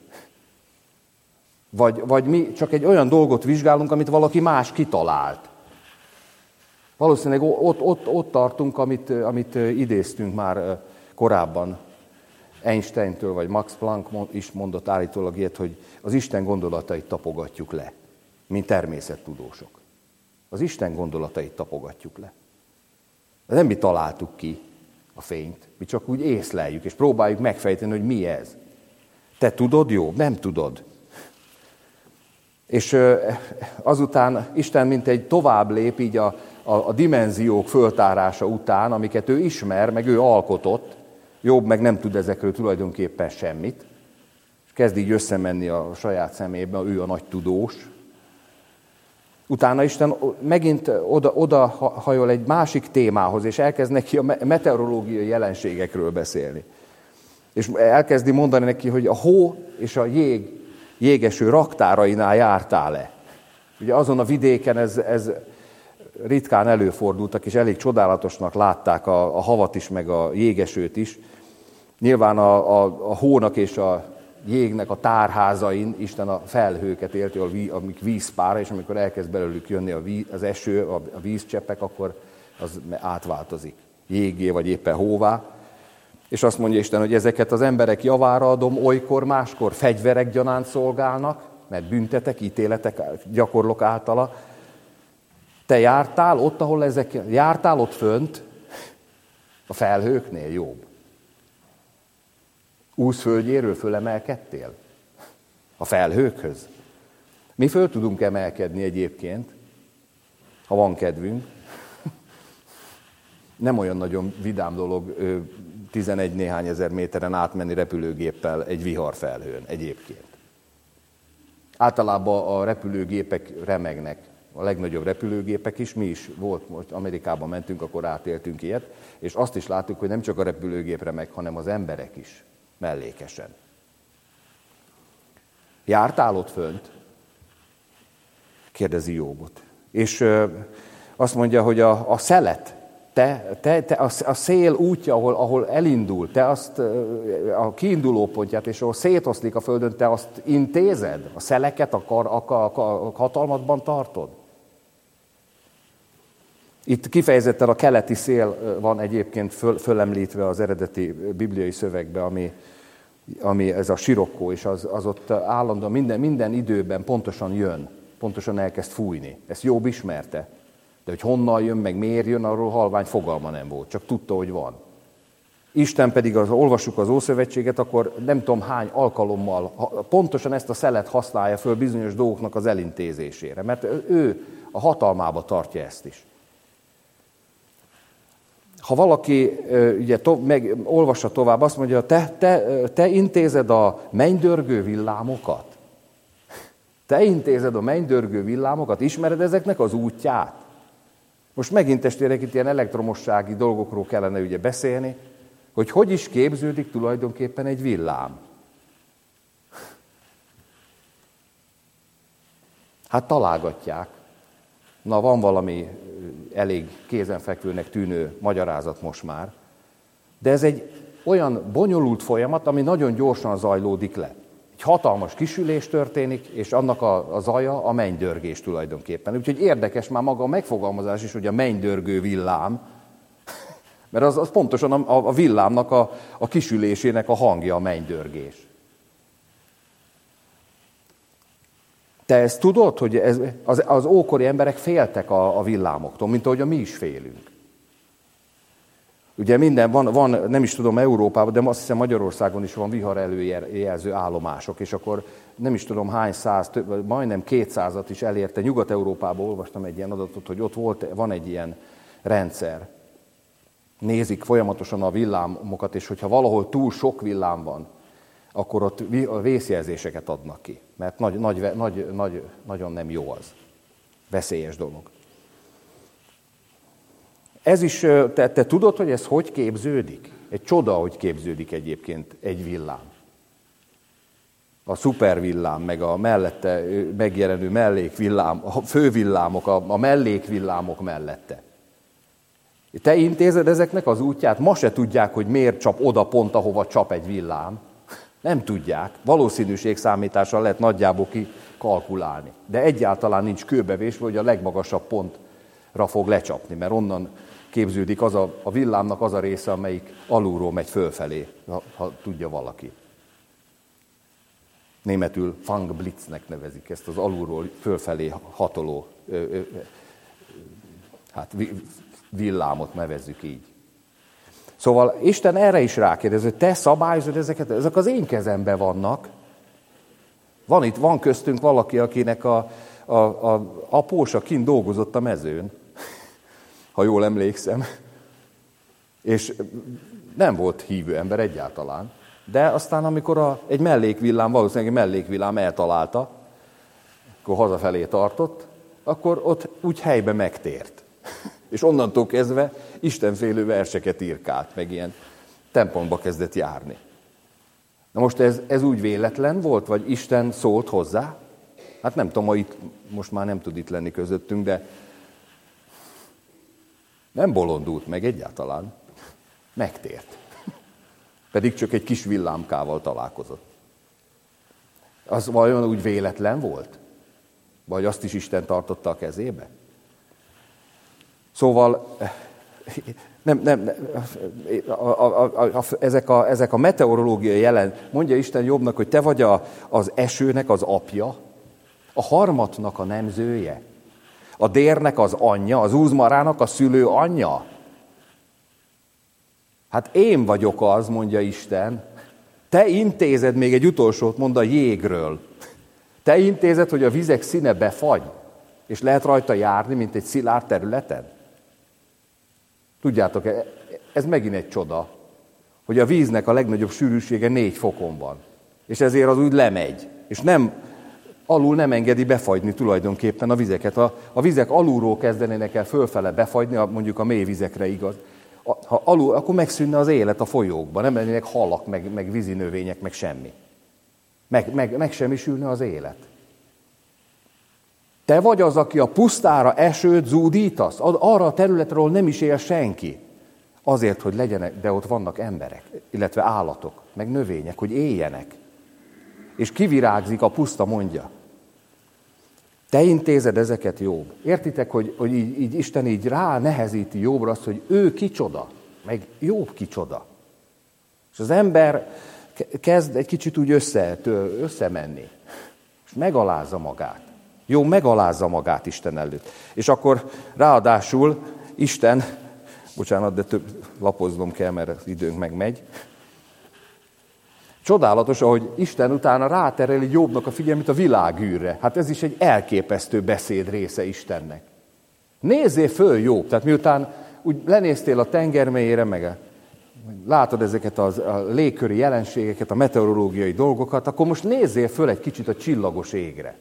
vagy mi csak egy olyan dolgot vizsgálunk, amit valaki más kitalált. Valószínűleg ott tartunk, amit idéztünk már korábban Einsteintől, vagy Max Planck is mondott állítólag ilyet, hogy az Isten gondolatait tapogatjuk le, mint természettudósok. Az Isten gondolatait tapogatjuk le. De nem mi találtuk ki a fényt, mi csak úgy észleljük, és próbáljuk megfejteni, hogy mi ez. Te tudod, Jobb? Nem tudod. És azután Isten mint egy tovább lép így a dimenziók föltárása után, amiket ő ismer, meg ő alkotott, Jobb meg nem tud ezekről tulajdonképpen semmit, és kezd így összemenni a saját szemében, ő a nagy tudós. Utána Isten megint oda hajol egy másik témához, és elkezd neki a meteorológiai jelenségekről beszélni. És elkezdi mondani neki, hogy a hó és a jégeső raktárainál jártál-e. Ugye azon a vidéken ez ritkán előfordultak, és elég csodálatosnak látták a havat is, meg a jégesőt is. Nyilván a hónak és a jégnek a tárházain Isten a felhőket élti, amik vízpár, és amikor elkezd belőlük jönni az eső, a vízcseppek, akkor az átváltozik jéggé, vagy éppen hóvá. És azt mondja Isten, hogy ezeket az emberek javára adom, olykor, máskor fegyverek gyanánt szolgálnak, mert büntetek, ítéletek gyakorlok általa. Te jártál ott, ahol jártál ott fönt, a felhőknél, Jobb? Úsz földjéről fölemelkedtél? A felhőkhöz? Mi föl tudunk emelkedni egyébként, ha van kedvünk. Nem olyan nagyon vidám dolog 11 néhány ezer méteren átmenni repülőgéppel egy viharfelhőn egyébként. Általában a repülőgépek remegnek, a legnagyobb repülőgépek is, mi is volt, most Amerikában mentünk, akkor átéltünk ilyet, és azt is láttuk, hogy nem csak a repülőgép remeg, hanem az emberek is mellékesen. Jártál ott fönt? Kérdezi Jóbot. És azt mondja, hogy a szelet, a szél útja, ahol elindul, te azt a kiinduló pontját, és ahol szétoszlik a földön, te azt intézed? A szeleket a hatalmadban tartod? Itt kifejezetten a keleti szél van egyébként fölemlítve az eredeti bibliai szövegbe, ami ez a sirokkó, és az ott állandóan minden időben pontosan jön, pontosan elkezd fújni. Ezt Jobb ismerte. De hogy honnan jön, meg miért jön, arról halvány fogalma nem volt, csak tudta, hogy van. Isten pedig, ha olvassuk az Ószövetséget, akkor nem tudom hány alkalommal pontosan ezt a szelet használja föl bizonyos dolgoknak az elintézésére, mert ő a hatalmába tartja ezt is. Ha valaki ugye, olvassa tovább, azt mondja, te intézed a mennydörgő villámokat? Te intézed a mennydörgő villámokat? Ismered ezeknek az útját? Most megint testvérek, itt ilyen elektromossági dolgokról kellene ugye beszélni, hogy is képződik tulajdonképpen egy villám. Hát találgatják. Na, van valami elég kézenfekvőnek tűnő magyarázat most már, de ez egy olyan bonyolult folyamat, ami nagyon gyorsan zajlódik le. Egy hatalmas kisülés történik, és annak a zaja a mennydörgés tulajdonképpen. Úgyhogy érdekes már maga a megfogalmazás is, hogy a mennydörgő villám, mert az pontosan a villámnak a kisülésének a hangja, a mennydörgés. Te ezt tudod, hogy az ókori emberek féltek a villámoktól, mint ahogy mi is félünk. Ugye minden van, nem is tudom Európában, de azt hiszem Magyarországon is van vihar előjelző állomások, és akkor nem is tudom hány száz, majdnem 200-at is elérte. Nyugat-Európában olvastam egy ilyen adatot, hogy ott van egy ilyen rendszer. Nézik folyamatosan a villámokat, és hogyha valahol túl sok villám van, akkor ott vészjelzéseket adnak ki, mert nagyon nem jó az. Veszélyes dolog. Ez is, te tudod, hogy ez hogy képződik? Egy csoda, hogy képződik egyébként egy villám. A szupervillám, meg a mellette megjelenő mellékvillám, a fővillámok, a mellékvillámok mellette. Te intézed ezeknek az útját? Ma se tudják, hogy miért csap oda pont, ahova csap egy villám. Nem tudják. Valószínűségszámítással lehet nagyjából kikalkulálni. De egyáltalán nincs kőbevésve, hogy a legmagasabb pontra fog lecsapni, mert onnan képződik az a villámnak az a része, amelyik alulról megy fölfelé, ha tudja valaki. Németül Fangblitznek nevezik ezt az alulról fölfelé hatoló villámot nevezzük így. Szóval Isten erre is rákérdez, hogy te szabályozod ezeket, ezek az én kezemben vannak. Van köztünk valaki, akinek a apósa kint dolgozott a mezőn, ha jól emlékszem, és nem volt hívő ember egyáltalán. De aztán, amikor egy mellékvillám, valószínűleg egy mellékvillám eltalálta, akkor hazafelé tartott, akkor ott úgy helybe megtért. És onnantól kezdve istenfélő verseket írkált, meg ilyen templomba kezdett járni. Na most ez úgy véletlen volt, vagy Isten szólt hozzá? Hát nem tudom, most már nem tud itt lenni közöttünk, de nem bolondult meg egyáltalán. Megtért. Pedig csak egy kis villámkával találkozott. Az vajon úgy véletlen volt? Vagy azt is Isten tartotta a kezébe? Szóval ezek a meteorológiai jelen, mondja Isten Jobbnak, hogy te vagy az esőnek az apja, a harmatnak a nemzője, a dérnek az anyja, az úzmarának a szülő anyja. Hát én vagyok az, mondja Isten. Te intézed, még egy utolsót mond a jégről. Te intézed, hogy a vizek színe befagy. És lehet rajta járni, mint egy szilárd területen? Tudjátok, ez megint egy csoda, hogy a víznek a legnagyobb sűrűsége 4 fokon van. És ezért az úgy lemegy. És alul nem engedi befagyni tulajdonképpen a vizeket. A vizek alulról kezdenének el fölfele befagyni, mondjuk a mély vizekre igaz. Ha alul, akkor megszűnne az élet a folyókban, nem lennének halak, meg vízi növények, meg semmi. Megsemmisülne az élet. Te vagy az, aki a pusztára esőt zúdítasz, arra a területről nem is él senki. Azért, hogy legyenek, de ott vannak emberek, illetve állatok, meg növények, hogy éljenek. És kivirágzik a puszta, mondja. Te intézed ezeket, Jobb. Értitek, hogy így Isten így ránehezíti Jobbra azt, hogy ő kicsoda, meg Jobb kicsoda. És az ember kezd egy kicsit úgy összemenni, és megalázza magát. Jobb megalázza magát Isten előtt. És akkor ráadásul Isten, bocsánat, de lapoznom kell, mert az időnk megmegy. Csodálatos, ahogy Isten utána rátereli Jobbnak a figyelmét a világűrre. Hát ez is egy elképesztő beszéd része Istennek. Nézzél föl, Jobb, tehát miután úgy lenéztél a tenger mélyére, meg látod ezeket a légköri jelenségeket, a meteorológiai dolgokat, akkor most nézzél föl egy kicsit a csillagos égre.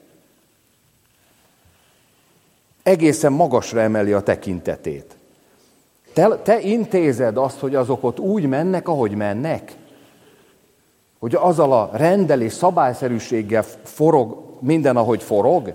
Egészen magasra emeli a tekintetét. Te intézed azt, hogy azok ott úgy mennek, ahogy mennek? Hogy azzal a rendelés szabályszerűséggel forog minden, ahogy forog?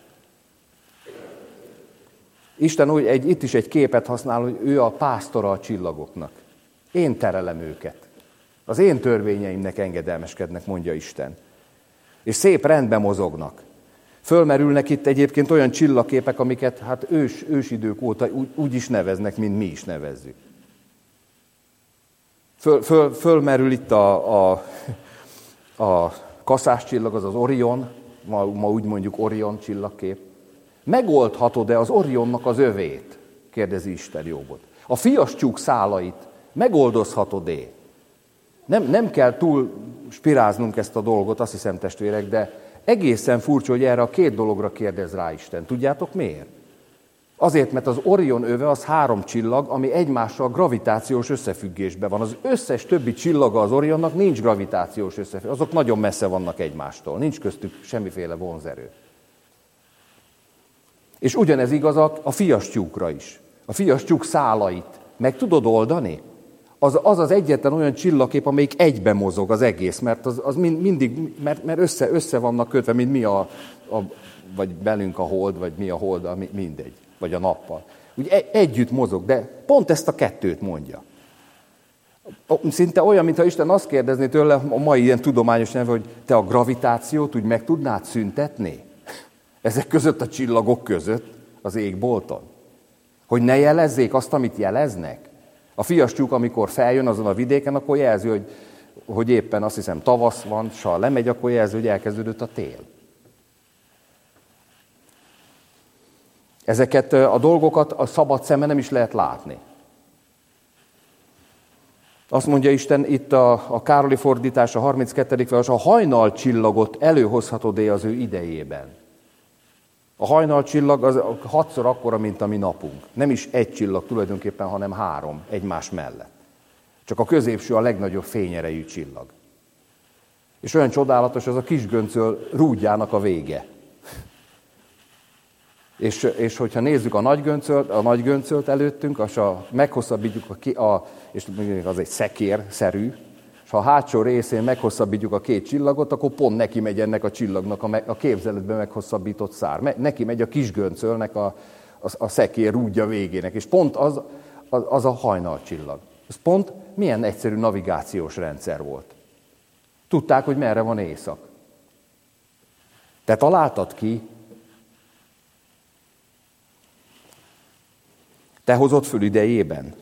Isten itt is egy képet használ, hogy ő a pásztora a csillagoknak. Én terelem őket. Az én törvényeimnek engedelmeskednek, mondja Isten. És szép rendben mozognak. Fölmerülnek itt egyébként olyan csillagképek, amiket hát ősidők óta úgy is neveznek, mint mi is nevezzük. Fölmerül itt a kaszás csillag, az Orion, ma úgy mondjuk Orion csillagkép. Megoldhatod-e az Orionnak az övét? Kérdezi Isten Jobbot. A fiastyúk szálait megoldozhatod-e? Nem kell túl spiráznunk ezt a dolgot, azt hiszem, testvérek, de egészen furcsa, hogy erre a 2 dologra kérdez rá Isten. Tudjátok miért? Azért, mert az Orion öve az 3 csillag, ami egymással gravitációs összefüggésben van. Az összes többi csillaga az Orionnak nincs gravitációs összefüggés. Azok nagyon messze vannak egymástól. Nincs köztük semmiféle vonzerő. És ugyanez igaz a fiastyúkra is. A fiastyúk szálait meg tudod oldani? Az egyetlen olyan csillagkép, amelyik egyben mozog az egész, mert az mindig, mert össze vannak kötve, mint mi vagy belünk a hold, vagy mi a hold, mindegy, vagy a nappal. Úgy együtt mozog, de pont ezt a 2 mondja. Szinte olyan, mintha Isten azt kérdezné tőle a mai ilyen tudományos nyelven, hogy te a gravitációt úgy meg tudnád szüntetni? Ezek között a csillagok között, az égbolton. Hogy ne jelezzék azt, amit jeleznek? A fiastyúk, amikor feljön azon a vidéken, akkor jelzi, hogy éppen azt hiszem tavasz van, s ha lemegy, akkor jelzi, hogy elkezdődött a tél. Ezeket a dolgokat a szabad szemmel nem is lehet látni. Azt mondja Isten itt a Károli fordítás, a 32. vers, a hajnalcsillagot előhozhatod-e az ő idejében? A hajnalcsillag az 6-szor akkora, mint a mi napunk. Nem is egy csillag tulajdonképpen, hanem 3 egymás mellett. Csak a középső a legnagyobb fényerejű csillag. És olyan csodálatos, az a kisgöncöl rúdjának a vége. És hogyha nézzük a nagy göncölt előttünk, és meghosszabbítjuk és az egy szekérszerű, és ha a hátsó részén meghosszabbítjuk a 2 csillagot, akkor pont neki megy ennek a csillagnak a képzeletben meghosszabbított szár. Neki megy a kisgöncölnek a szekér rúdja végének, és pont az a hajnalcsillag. Ez pont milyen egyszerű navigációs rendszer volt. Tudták, hogy merre van észak. Te találtad ki, te hozott föl idejében.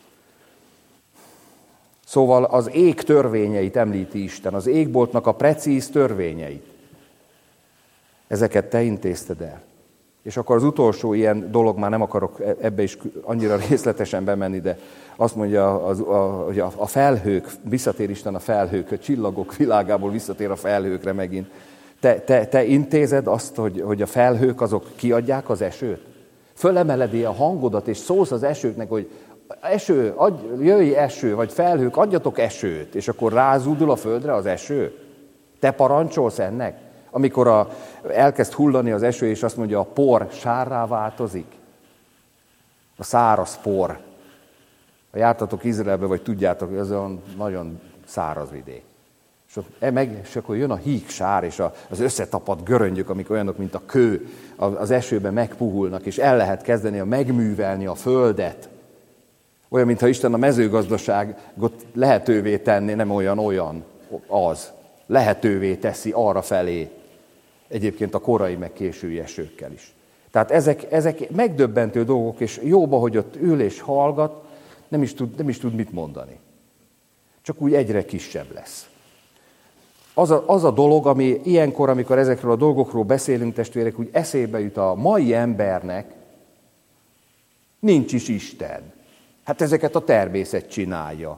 Szóval az ég törvényeit említi Isten, az égboltnak a precíz törvényeit. Ezeket te intézted el. És akkor az utolsó ilyen dolog, már nem akarok ebbe is annyira részletesen bemenni, de azt mondja, hogy a felhők, visszatér Isten a felhők, a csillagok világából visszatér a felhőkre megint. Te intézed azt, hogy a felhők azok kiadják az esőt? Fölemeledi a hangodat, és szólsz az esőknek, hogy eső, jöjj eső, vagy felhők, adjatok esőt, és akkor rázúdul a földre az eső. Te parancsolsz ennek? Amikor elkezd hullani az eső, és azt mondja, a por sárrá változik. A száraz por. Ha jártatok Izraelbe, vagy tudjátok, ez olyan nagyon száraz vidék. És akkor jön a híg sár, és az összetapadt göröngyök, amik olyanok, mint a kő, az esőben megpuhulnak, és el lehet kezdeni megművelni a földet. Olyan, mintha Isten a mezőgazdaságot lehetővé tenné, nem olyan az. Lehetővé teszi arra felé, egyébként a korai meg késői esőkkel is. Tehát ezek megdöbbentő dolgok, és Jóba, hogy ott ül és hallgat, nem is tud mit mondani. Csak úgy egyre kisebb lesz. Az a dolog, ami ilyenkor, amikor ezekről a dolgokról beszélünk, testvérek, úgy eszébe jut a mai embernek, nincs is Isten. Hát ezeket a természet csinálja.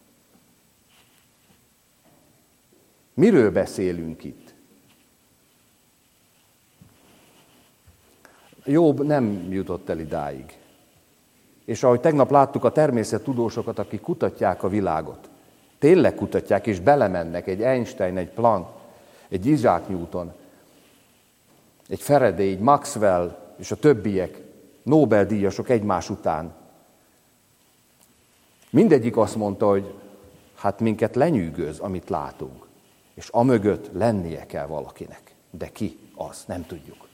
Miről beszélünk itt? Jobb nem jutott el idáig. És ahogy tegnap láttuk a természettudósokat, akik kutatják a világot, tényleg kutatják, és belemennek, egy Einstein, egy Planck, egy Isaac Newton, egy Faraday, egy Maxwell, és a többiek, Nobel-díjasok egymás után. Mindegyik azt mondta, hogy hát minket lenyűgöz, amit látunk, és amögött lennie kell valakinek. De ki az? Nem tudjuk.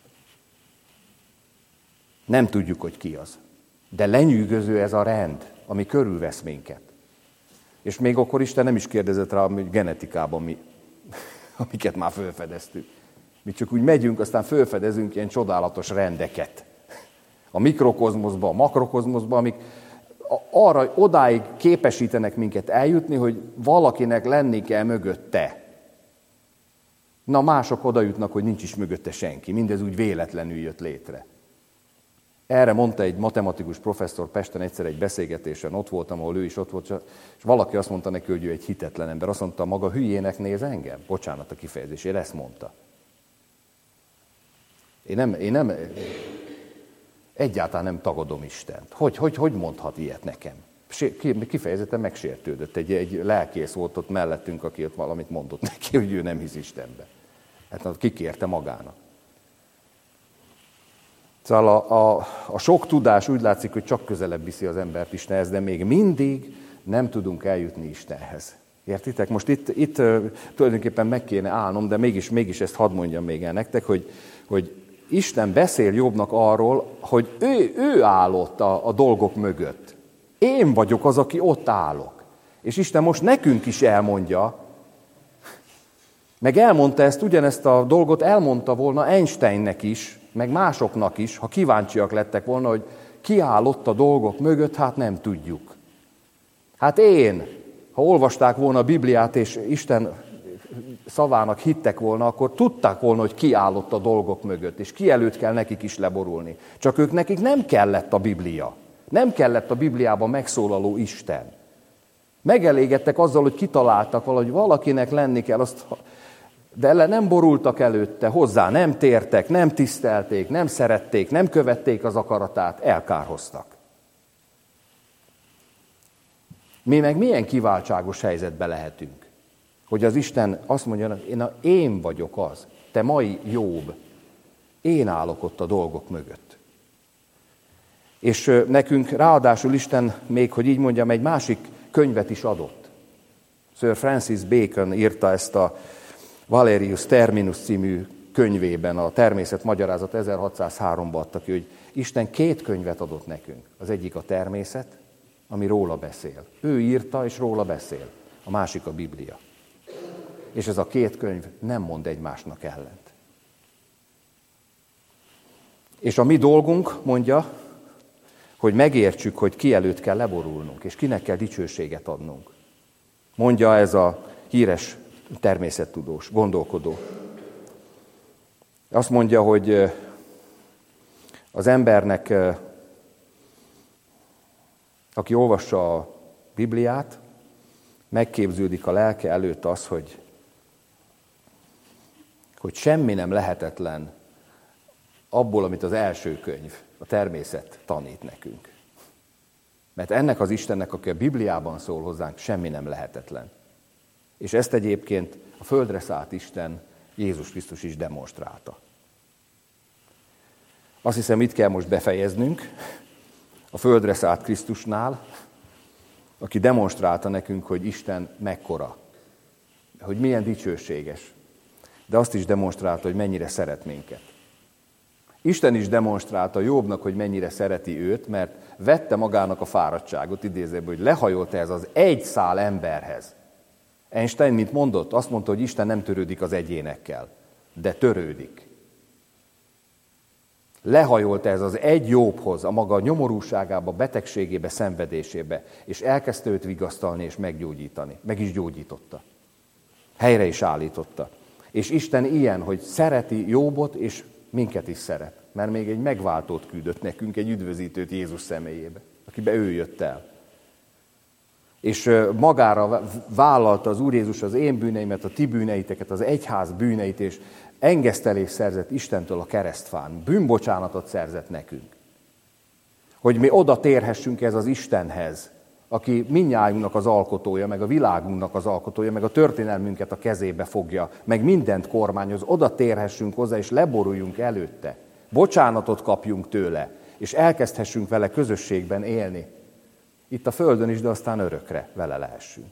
Nem tudjuk, hogy ki az. De lenyűgöző ez a rend, ami körülvesz minket. És még akkor Isten nem is kérdezett rá, hogy genetikában amiket már felfedeztük. Mi csak úgy megyünk, aztán felfedezünk ilyen csodálatos rendeket. A mikrokozmoszba, a makrokozmoszba, amik arra odáig képesítenek minket eljutni, hogy valakinek lenni kell mögötte. Na, mások oda jutnak, hogy nincs is mögötte senki. Mindez úgy véletlenül jött létre. Erre mondta egy matematikus professzor Pesten egyszer egy beszélgetésen, ott voltam, ahol ő is ott volt, és valaki azt mondta neki, hogy ő egy hitetlen ember. Azt mondta, maga hülyének néz engem? Bocsánat a kifejezésére, ezt mondta. Én nem egyáltalán nem tagadom Istent. Hogy mondhat ilyet nekem? Kifejezetten megsértődött. Egy lelkész volt ott mellettünk, aki ott valamit mondott neki, hogy ő nem hisz Istenbe. Hát kikérte magának. Szóval a sok tudás úgy látszik, hogy csak közelebb viszi az embert Istenhez, de még mindig nem tudunk eljutni Istenhez. Értitek? Most itt tulajdonképpen meg kéne állnom, de mégis ezt hadd mondjam még el nektek, hogy Isten beszél Jobbnak arról, hogy ő állott a dolgok mögött. Én vagyok az, aki ott állok. És Isten most nekünk is elmondja, meg elmondta ugyanezt a dolgot elmondta volna Einsteinnek is, meg másoknak is, ha kíváncsiak lettek volna, hogy ki állott a dolgok mögött, hát nem tudjuk. Hát ha olvasták volna a Bibliát, és Isten szavának hittek volna, akkor tudták volna, hogy ki állott a dolgok mögött, és ki előtt kell nekik is leborulni. Csak nekik nem kellett a Biblia. Nem kellett a Bibliában megszólaló Isten. Megelégedtek azzal, hogy kitaláltak valahogy valakinek lenni kell, de ellen nem borultak előtte, hozzá nem tértek, nem tisztelték, nem szerették, nem követték az akaratát, elkárhoztak. Mi meg milyen kiváltságos helyzetbe lehetünk, hogy az Isten azt mondja, én vagyok az, te mai Jobb, én állok ott a dolgok mögött. És nekünk ráadásul Isten még, hogy így mondjam, egy másik könyvet is adott. Sir Francis Bacon írta ezt a Valerius Terminus című könyvében, a Természet magyarázat 1603-ban adta ki, hogy Isten 2 könyvet adott nekünk. Az egyik a természet, ami róla beszél. Ő írta, és róla beszél. A másik a Biblia. És ez a 2 könyv nem mond egymásnak ellent. És a mi dolgunk, mondja, hogy megértsük, hogy ki előtt kell leborulnunk, és kinek kell dicsőséget adnunk. Mondja ez a híres természettudós, gondolkodó. Azt mondja, hogy az embernek, aki olvassa a Bibliát, megképződik a lelke előtt az, hogy semmi nem lehetetlen abból, amit az első könyv, a természet tanít nekünk. Mert ennek az Istennek, aki a Bibliában szól hozzánk, semmi nem lehetetlen. És ezt egyébként a földre szállt Isten, Jézus Krisztus is demonstrálta. Azt hiszem, itt kell most befejeznünk a földre szállt Krisztusnál, aki demonstrálta nekünk, hogy Isten mekkora, hogy milyen dicsőséges, de azt is demonstrálta, hogy mennyire szeret minket. Isten is demonstrálta Jobbnak, hogy mennyire szereti őt, mert vette magának a fáradtságot, idézőben, hogy lehajolt ez az egy szál emberhez. Einstein, mint mondott, azt mondta, hogy Isten nem törődik az egyénekkel, de törődik. Lehajolt ez az egy Jobbhoz, a maga nyomorúságába, betegségébe, szenvedésébe, és elkezdte őt vigasztalni és meggyógyítani. Meg is gyógyította. Helyre is állította. És Isten ilyen, hogy szereti Jobbot, és minket is szeret. Mert még egy megváltót küldött nekünk, egy üdvözítőt Jézus személyébe, akibe ő jött el. És magára vállalta az Úr Jézus az én bűneimet, a ti bűneiteket, az egyház bűneit, és engesztelést szerzett Istentől a keresztfán. Bűnbocsánatot szerzett nekünk. Hogy mi oda térhessünk ez az Istenhez, aki mindnyájunknak az alkotója, meg a világunknak az alkotója, meg a történelmünket a kezébe fogja, meg mindent kormányoz, oda térhessünk hozzá, és leboruljunk előtte. Bocsánatot kapjunk tőle, és elkezdhessünk vele közösségben élni. Itt a földön is, de aztán örökre vele lehessünk.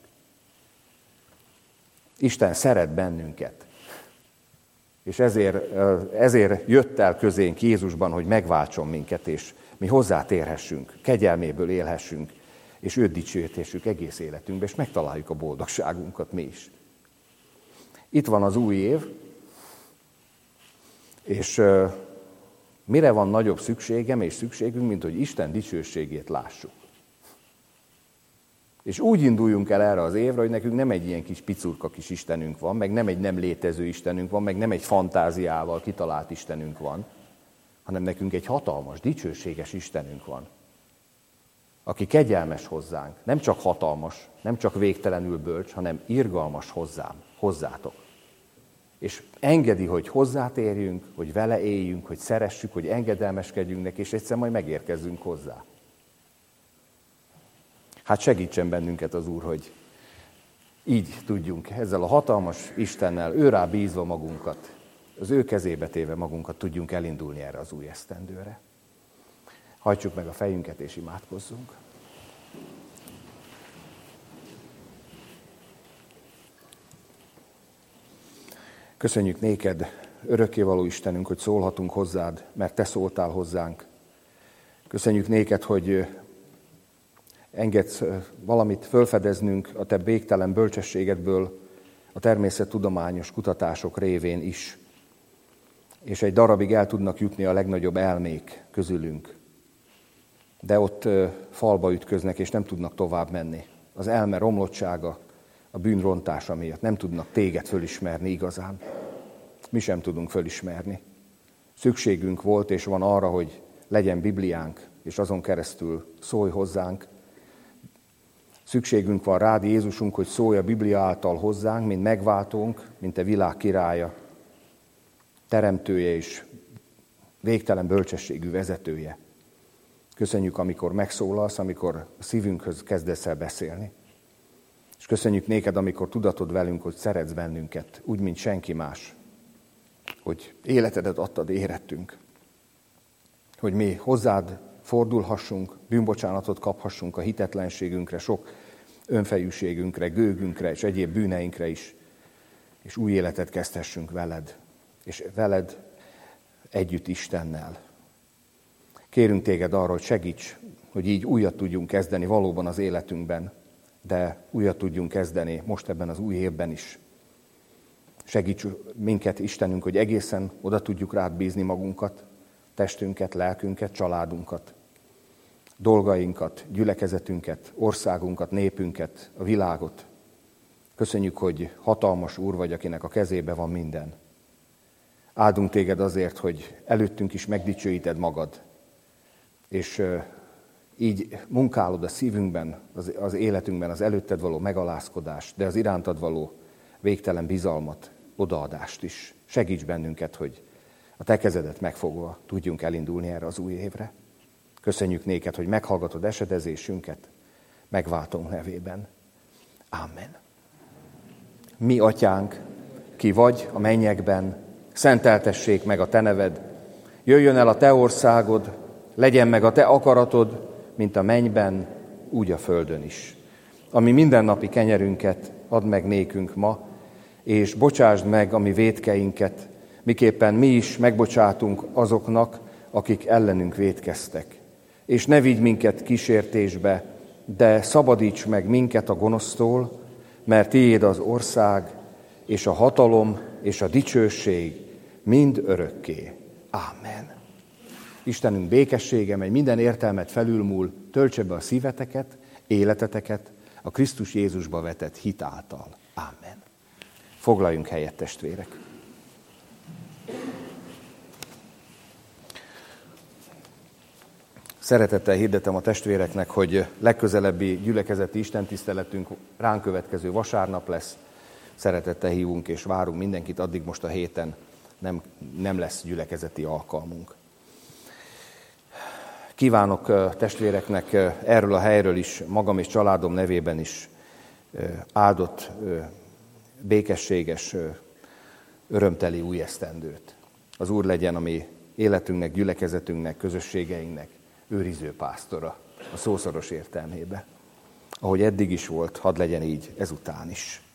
Isten szeret bennünket. És ezért jött el közénk Jézusban, hogy megváltson minket, és mi hozzátérhessünk, kegyelméből élhessünk, és őt dicsőíthessük egész életünkbe, és megtaláljuk a boldogságunkat mi is. Itt van az új év, és mire van nagyobb szükségem és szükségünk, mint hogy Isten dicsőségét lássuk. És úgy induljunk el erre az évre, hogy nekünk nem egy ilyen kis picurka kis Istenünk van, meg nem egy nem létező Istenünk van, meg nem egy fantáziával kitalált Istenünk van, hanem nekünk egy hatalmas, dicsőséges Istenünk van, aki kegyelmes hozzánk, nem csak hatalmas, nem csak végtelenül bölcs, hanem irgalmas hozzátok. És engedi, hogy hozzátérjünk, hogy vele éljünk, hogy szeressük, hogy engedelmeskedjünk neki, és egyszer majd megérkezzünk hozzá. Hát segítsen bennünket az Úr, hogy így tudjunk ezzel a hatalmas Istennel, őrá bízva magunkat, az ő kezébe téve magunkat tudjunk elindulni erre az új esztendőre. Hajtsuk meg a fejünket és imádkozzunk. Köszönjük néked, örökkévaló Istenünk, hogy szólhatunk hozzád, mert te szóltál hozzánk. Köszönjük néked, hogy engedsz valamit fölfedeznünk a te végtelen bölcsességedből, a természettudományos kutatások révén is, és egy darabig el tudnak jutni a legnagyobb elmék közülünk. De ott falba ütköznek, és nem tudnak tovább menni. Az elme romlottsága, a bűn rontása miatt nem tudnak téged fölismerni igazán. Mi sem tudunk fölismerni. Szükségünk volt és van arra, hogy legyen Bibliánk, és azon keresztül szólj hozzánk. Szükségünk van rád, Jézusunk, hogy szólj a Biblia által hozzánk, mint megváltónk, mint a világ királya, teremtője és végtelen bölcsességű vezetője. Köszönjük, amikor megszólalsz, amikor a szívünkhöz kezdesz el beszélni. És köszönjük néked, amikor tudatod velünk, hogy szeretsz bennünket, úgy, mint senki más. Hogy életedet adtad érettünk. Hogy mi hozzád fordulhassunk, bűnbocsánatot kaphassunk a hitetlenségünkre, sok önfejűségünkre, gőgünkre és egyéb bűneinkre is. És új életet kezdhessünk veled. És veled együtt Istennel. Kérünk téged arra, hogy segíts, hogy így újat tudjunk kezdeni valóban az életünkben, de újat tudjunk kezdeni most ebben az új évben is. Segíts minket, Istenünk, hogy egészen oda tudjuk rád bízni magunkat, testünket, lelkünket, családunkat, dolgainkat, gyülekezetünket, országunkat, népünket, a világot. Köszönjük, hogy hatalmas Úr vagy, akinek a kezébe van minden. Áldunk téged azért, hogy előttünk is megdicsőíted magad, és így munkálod a szívünkben, az életünkben az előtted való megalázkodást, de az irántad való végtelen bizalmat. odaadást is. Segíts bennünket, hogy a te kezedet megfogva tudjunk elindulni erre az új évre. Köszönjük néked, hogy meghallgatod esedezésünket, megváltunk nevében. Amen. Mi atyánk, ki vagy a mennyekben, szenteltessék meg a te neved, jöjjön el a te országod, legyen meg a te akaratod, mint a mennyben, úgy a földön is. Ami mindennapi kenyerünket add meg nékünk ma, és bocsásd meg a mi vétkeinket, miképpen mi is megbocsátunk azoknak, akik ellenünk vétkeztek. És ne vigy minket kísértésbe, de szabadíts meg minket a gonosztól, mert tiéd az ország, és a hatalom, és a dicsőség mind örökké. Ámen. Istenünk békessége, mely minden értelmet felülmúl, töltse be a szíveteket, életeteket a Krisztus Jézusba vetett hit által. Ámen. Foglaljunk helyet, testvérek! Szeretettel hirdetem a testvéreknek, hogy legközelebbi gyülekezeti istentiszteletünk ránk következő vasárnap lesz. Szeretettel hívunk és várunk mindenkit, addig most a héten nem lesz gyülekezeti alkalmunk. Kívánok testvéreknek erről a helyről is, magam és családom nevében is áldott, békességes, örömteli új esztendőt. Az Úr legyen a mi életünknek, gyülekezetünknek, közösségeinknek őriző pásztora, a szószoros értelmébe. Ahogy eddig is volt, hadd legyen így ezután is.